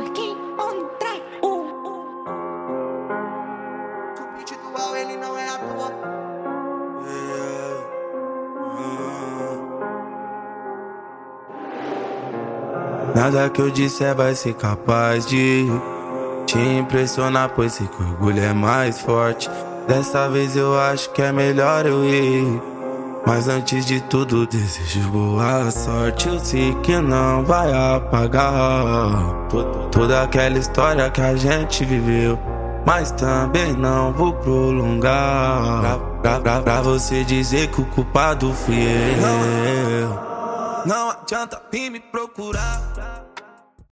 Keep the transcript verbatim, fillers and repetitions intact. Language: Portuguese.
Marquinhos on track. Uh. O beat do Al, ele não é à toa. Nada que eu disser vai ser capaz de te impressionar, pois sei que o orgulho é mais forte. Dessa vez eu acho que é melhor eu ir, mas antes de tudo desejo boa sorte. Eu sei que não vai apagar toda aquela história que a gente viveu, mas também não vou prolongar pra, pra, pra, pra você dizer que o culpado fui eu. Não adianta vir me procurar.